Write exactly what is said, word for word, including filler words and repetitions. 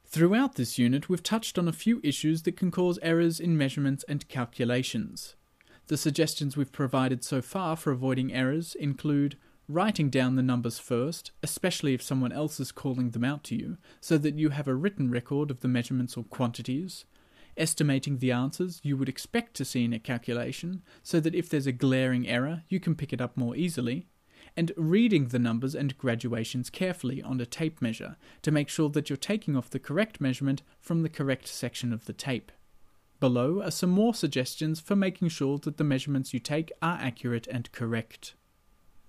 Throughout this unit, we've touched on a few issues that can cause errors in measurements and calculations. The suggestions we've provided so far for avoiding errors include writing down the numbers first, especially if someone else is calling them out to you, so that you have a written record of the measurements or quantities, estimating the answers you would expect to see in a calculation, so that if there's a glaring error, you can pick it up more easily, and reading the numbers and graduations carefully on a tape measure to make sure that you're taking off the correct measurement from the correct section of the tape. Below are some more suggestions for making sure that the measurements you take are accurate and correct.